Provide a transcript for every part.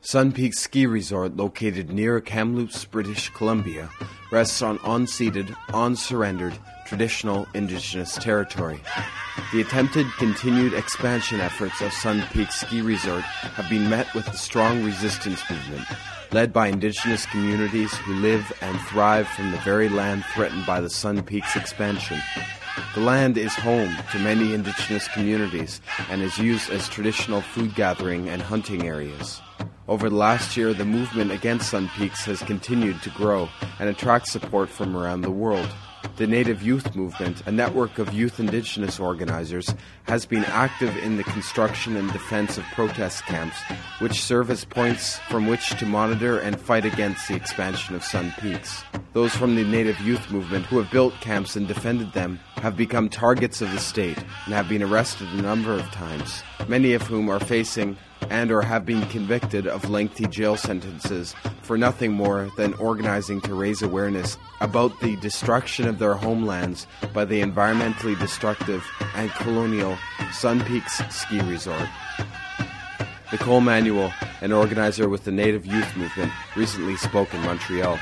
Sun Peak Ski Resort, located near Kamloops, British Columbia, rests on unceded, unsurrendered, traditional Indigenous territory. The attempted continued expansion efforts of Sun Peak Ski Resort have been met with a strong resistance movement, led by Indigenous communities who live and thrive from the very land threatened by the Sun Peak's expansion. The land is home to many Indigenous communities and is used as traditional food gathering and hunting areas. Over the last year, the movement against Sun Peaks has continued to grow and attract support from around the world. The Native Youth Movement, a network of youth Indigenous organizers, has been active in the construction and defense of protest camps, which serve as points from which to monitor and fight against the expansion of Sun Peaks. Those from the Native Youth Movement who have built camps and defended them have become targets of the state and have been arrested a number of times, many of whom are facing and or have been convicted of lengthy jail sentences for nothing more than organizing to raise awareness about the destruction of their homelands by the environmentally destructive and colonial Sun Peaks Ski Resort. Nicole Manuel, an organizer with the Native Youth Movement, recently spoke in Montreal.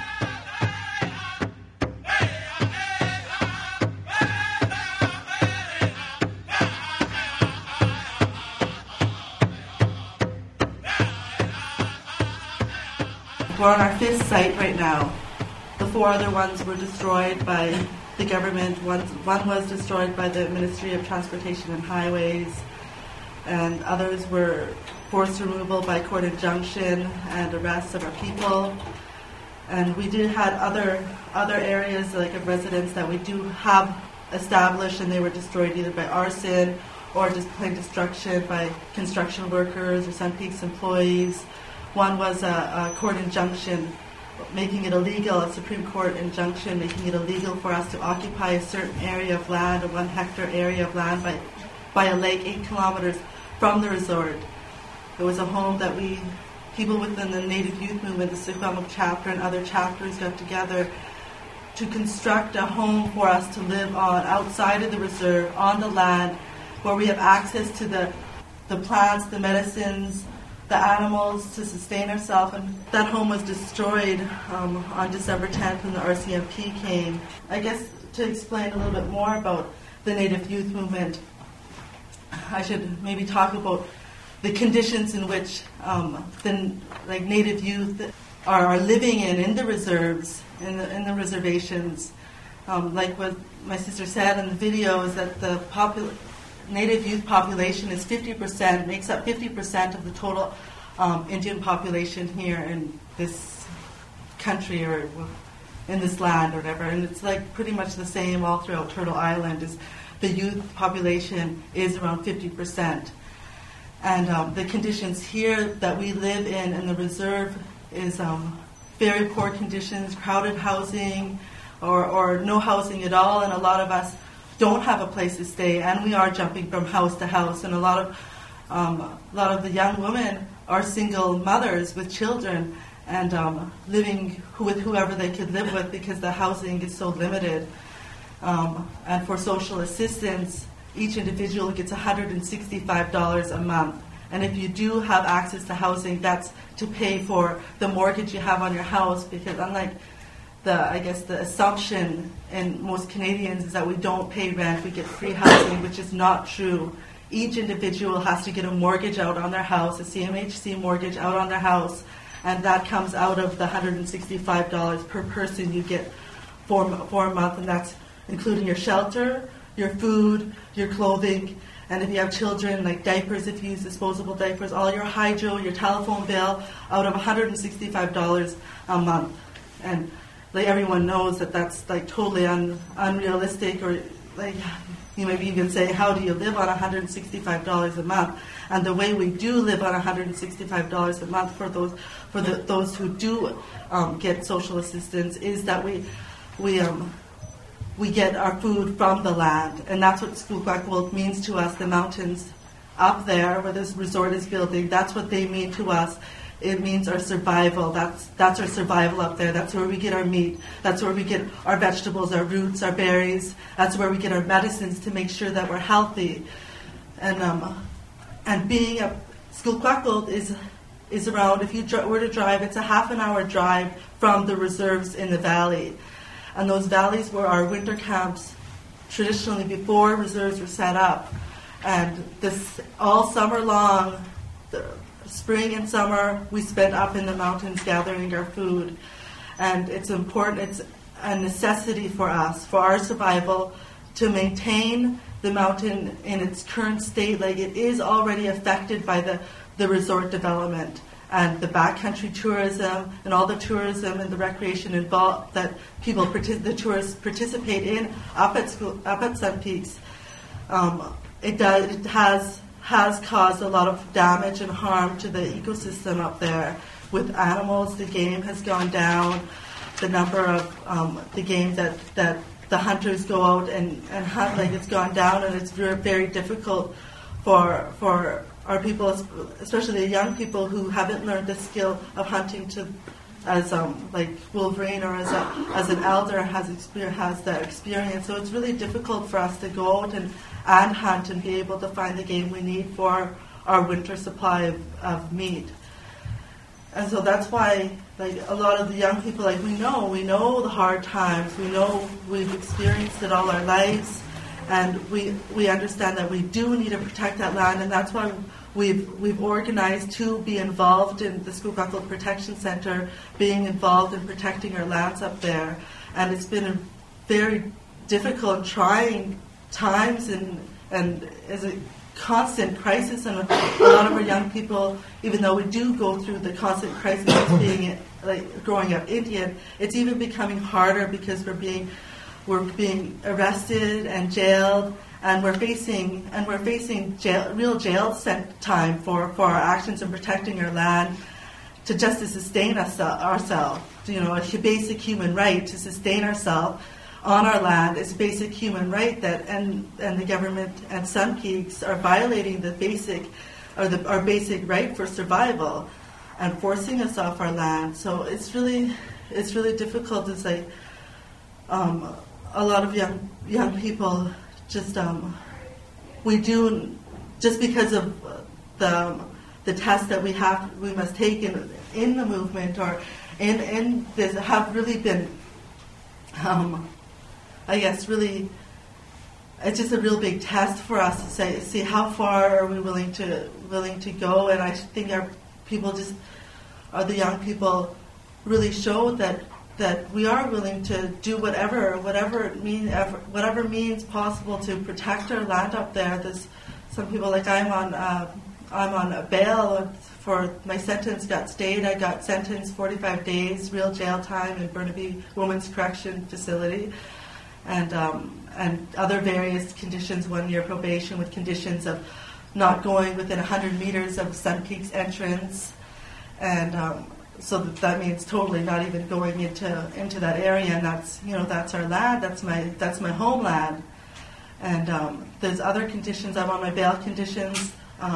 We're on our fifth site right now. The four other ones were destroyed by the government. One was destroyed by the Ministry of Transportation and Highways, and others were forced removal by court injunction and arrests of our people. And we did have other areas like of residence that we do have established, and they were destroyed either by arson or just plain destruction by construction workers or Sun Peaks employees. One was a court injunction making it illegal, a Supreme Court injunction making it illegal for us to occupy a certain area of land, a 1 hectare area of land by a lake 8 kilometers from the resort. It was a home that people within the Native Youth Movement, the Secwepemc chapter and other chapters got together to construct a home for us to live on outside of the reserve, on the land, where we have access to the plants, the medicines, the animals to sustain ourselves. And that home was destroyed on December 10th when the RCMP came. I guess to explain a little bit more about the Native Youth Movement, I should maybe talk about the conditions in which the Native youth are living in the reserves, in the reservations. Like what my sister said in the video, is that the Native youth population is 50%, makes up 50% of the total Indian population here in this country or in this land or whatever. And it's like pretty much the same all throughout Turtle Island. Is the youth population is around 50%. And the conditions here that we live in the reserve is very poor conditions, crowded housing or no housing at all, and a lot of us don't have a place to stay, and we are jumping from house to house, and a lot of the young women are single mothers with children and living with whoever they could live with because the housing is so limited. And for social assistance, each individual gets $165 a month. And if you do have access to housing, that's to pay for the mortgage you have on your house, because unlike the assumption in most Canadians is that we don't pay rent, we get free housing, which is not true. Each individual has to get a mortgage out on their house, a CMHC mortgage out on their house, and that comes out of the $165 per person you get for a month, and that's including your shelter, your food, your clothing, and if you have children, like diapers, if you use disposable diapers, all your hydro, your telephone bill, out of $165 a month. And like everyone knows that's like totally unrealistic, or like you might even say, how do you live on $165 a month? And the way we do live on $165 a month for those who do get social assistance is that we get our food from the land, and that's what Secwepemc means to us. The mountains up there where this resort is building, that's what they mean to us. It means our survival. That's our survival up there. That's where we get our meat. That's where we get our vegetables, our roots, our berries. That's where we get our medicines to make sure that we're healthy. And being a Secwepemc is around, if you were to drive, it's a half an hour drive from the reserves in the valley. And those valleys were our winter camps traditionally before reserves were set up. And this all summer long, the spring and summer, we spent up in the mountains gathering our food. And it's important, it's a necessity for us, for our survival, to maintain the mountain in its current state. Like, it is already affected by the resort development and the backcountry tourism and all the tourism and the recreation involved that the tourists participate in up at Sun Peaks. It has caused a lot of damage and harm to the ecosystem up there. With animals, the game has gone down. The number of the game that the hunters go out and hunt, like, it's gone down, and it's very, very difficult for our people, especially the young people who haven't learned the skill of hunting as like Wolverine or as an elder has that experience. So it's really difficult for us to go out and hunt and be able to find the game we need for our winter supply of meat. And so that's why, like, a lot of the young people, like, we know the hard times, we know we've experienced it all our lives, and we understand that we do need to protect that land, and that's why we've organized to be involved in the Skuukatlu Protection Center, being involved in protecting our lands up there. And it's been a very difficult and trying times, and as a constant crisis, and a lot of our young people, even though we do go through the constant crisis of being, like, growing up Indian, it's even becoming harder because we're being arrested and jailed, and we're facing real jail time for our actions in protecting our land, to just to sustain ourselves. You know, a basic human right to sustain ourselves on our land is a basic human right and the government and Sun Peaks are violating our basic right for survival and forcing us off our land. So it's really difficult to say. A lot of young people just we do, just because of the test that we must take in the movement or in this, have really been I guess really, it's just a real big test for us to see how far are we willing to go. And I think our people the young people really showed that we are willing to do whatever means possible to protect our land up there. There's some people, like, I'm on a bail for my sentence got stayed. I got sentenced 45 days real jail time in Burnaby Women's Correction Facility. And other various conditions, 1 year probation with conditions of not going within 100 meters of Sun Peaks entrance, and so that means totally not even going into that area, and that's our land, that's my homeland. And there's other conditions. I'm on my bail conditions.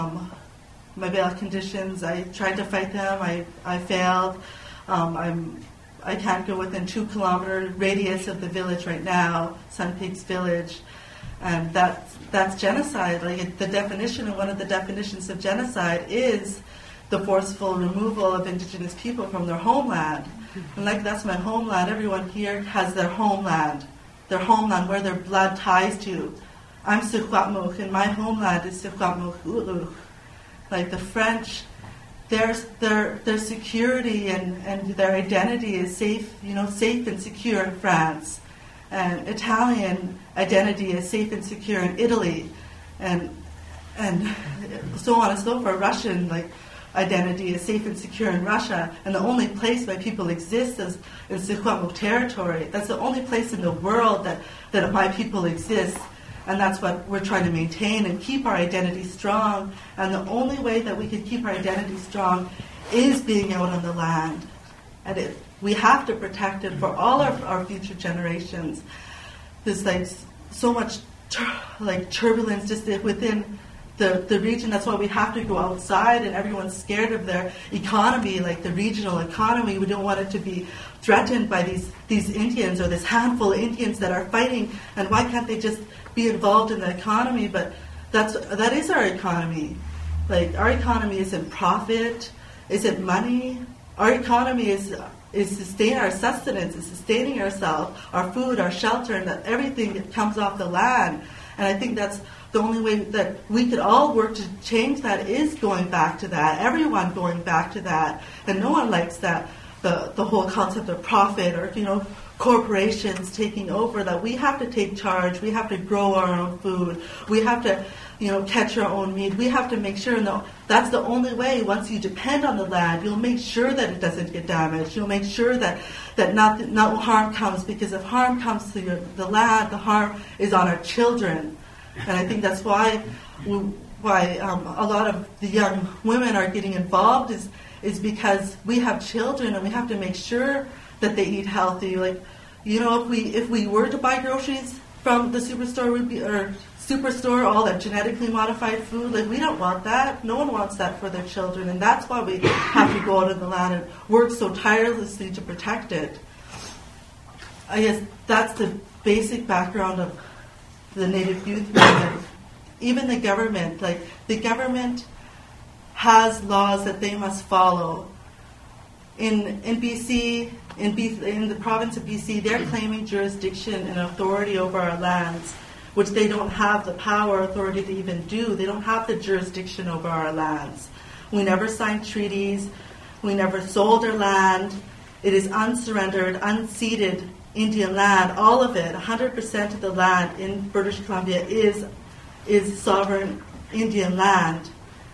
I tried to fight them. I failed. I can't go within 2 kilometer radius of the village right now, Sun Peaks Village, and that's genocide. Like, the definition, and one of the definitions of genocide is the forceful removal of Indigenous people from their homeland. And, like, that's my homeland. Everyone here has their homeland where their blood ties to. I'm Secwepemc, and my homeland is Secwepemc. Like, the French, their security and their identity is safe and secure in France, and Italian identity is safe and secure in Italy, and so on and so forth. Russian, like, identity is safe and secure in Russia, and the only place my people exist is in Secwepemc territory. That's the only place in the world that my people exist. And that's what we're trying to maintain and keep our identity strong. And the only way that we can keep our identity strong is being out on the land. And we have to protect it for all our future generations. There's, like, so much turbulence just within the region. That's why we have to go outside, and everyone's scared of their economy, like the regional economy. We don't want it to be threatened by these Indians or this handful of Indians that are fighting. And why can't they just be involved in the economy? But that is our economy. Like, our economy isn't profit. Is it money? Our economy is sustaining our sustenance, is sustaining ourselves, our food, our shelter, and everything that comes off the land. And I think that's the only way that we could all work to change that is going back to that, everyone going back to that. And no one likes that, the whole concept of profit or, corporations taking over, that we have to take charge, we have to grow our own food, we have to, catch our own meat, we have to make sure, and that's the only way. Once you depend on the land, you'll make sure that it doesn't get damaged, you'll make sure that no harm comes, because if harm comes to the land, the harm is on our children. And I think that's why a lot of the young women are getting involved is because we have children and we have to make sure that they eat healthy. If we were to buy groceries from the superstore, all that genetically modified food, we don't want that. No one wants that for their children, and that's why we have to go out in the land and work so tirelessly to protect it. I guess that's the basic background of the Native Youth Movement. Even the government, the government has laws that they must follow. In BC, in the province of BC, they're claiming jurisdiction and authority over our lands, which they don't have the power or authority to even do. They don't have the jurisdiction over our lands. We never signed treaties. We never sold our land. It is unsurrendered, unceded Indian land. All of it, 100% of the land in British Columbia is sovereign Indian land.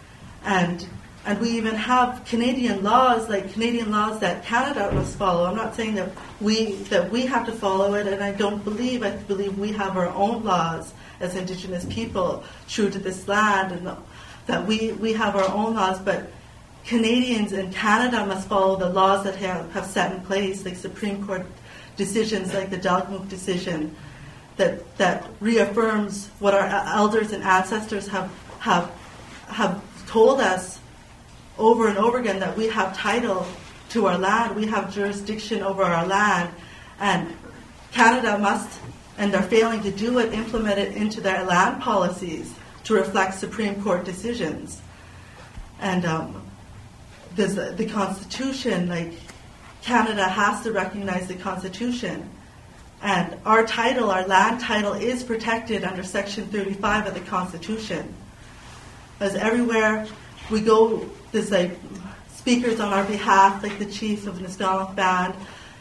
And we even have Canadian laws, Canadian laws that Canada must follow. I'm not saying that we have to follow it, and I believe we have our own laws as Indigenous people true to this land, and that we have our own laws, but Canadians in Canada must follow the laws that have set in place, like Supreme Court decisions like the Delgamuukw decision that reaffirms what our elders and ancestors have told us over and over again, that we have title to our land, we have jurisdiction over our land, and Canada must, and they're failing to do it, implement it into their land policies to reflect Supreme Court decisions. And there's the Constitution, Canada has to recognize the Constitution. And our title, our land title, is protected under Section 35 of the Constitution. As everywhere we go, there's speakers on our behalf, like the chief of the Nisga'a band,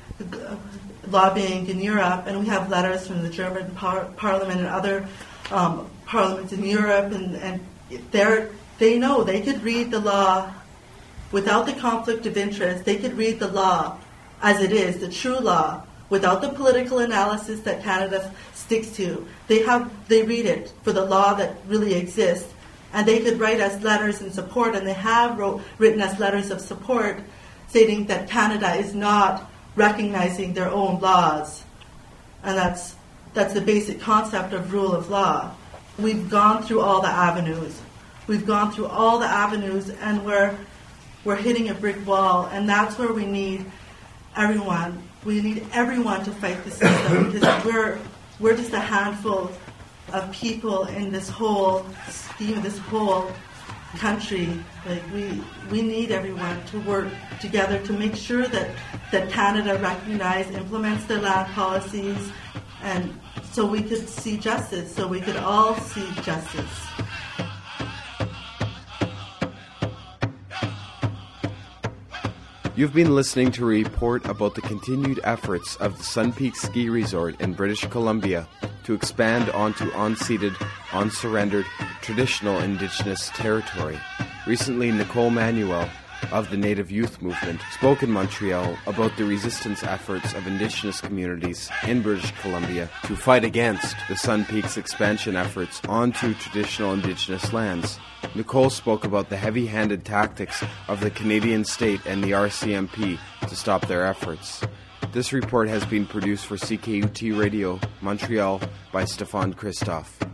lobbying in Europe, and we have letters from the German parliament and other parliaments in Europe, and they know they could read the law without the conflict of interest. They could read the law as it is, the true law, without the political analysis that Canada sticks to. They read it for the law that really exists. And they could write us letters in support, and they have written us letters of support stating that Canada is not recognizing their own laws. And that's the basic concept of rule of law. We've gone through all the avenues. And we're hitting a brick wall, and that's where we need everyone. We need everyone to fight the system, because we're just a handful of people in this whole scheme, this whole country. We need everyone to work together to make sure that Canada implements their land policies, and so we could see justice, so we could all see justice. You've been listening to a report about the continued efforts of the Sun Peak Ski Resort in British Columbia to expand onto unceded, unsurrendered, traditional Indigenous territory. Recently, Nicole Manuel of the Native Youth Movement spoke in Montreal about the resistance efforts of Indigenous communities in British Columbia to fight against the Sun Peak's expansion efforts onto traditional Indigenous lands. Nicole spoke about the heavy-handed tactics of the Canadian state and the RCMP to stop their efforts. This report has been produced for CKUT Radio, Montreal, by Stéphane Christophe.